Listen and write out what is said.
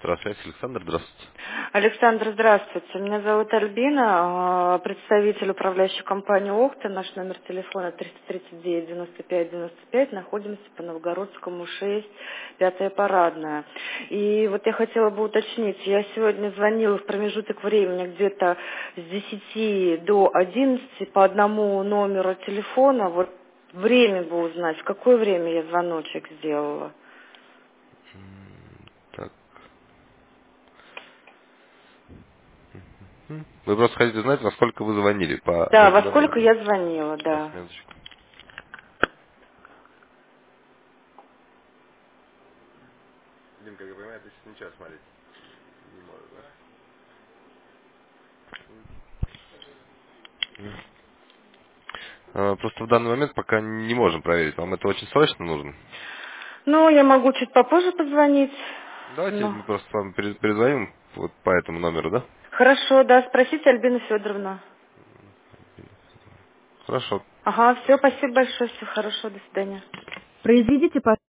Старосвязь, Александр, здравствуйте. Александр, здравствуйте. Меня зовут Альбина, представитель управляющей компании «Охта». Наш номер телефона 339 95 95. Находимся по Новгородскому 6, 5-я парадная. И вот я хотела бы уточнить, я сегодня звонила в промежуток времени где-то с 10 до 11 по одному номеру телефона. Вот время бы узнать, в какое время я звоночек сделала. Так. Вы просто хотите знать, во сколько вы звонили по Да, во определенному сколько времени. я звонила, Сейчас, да. минуточку. Дим, как я понимаю, ты сейчас ничего смотреть не можешь, да? Просто в данный момент пока не можем проверить. Вам это очень срочно нужно? Ну, я могу чуть попозже позвонить. Давайте Ну, мы просто с вами перезвоним вот по этому номеру, да? хорошо, да, спросите Альбину Федоровну. Хорошо. Ага, все, спасибо большое, всего хорошего, до свидания. Произведите,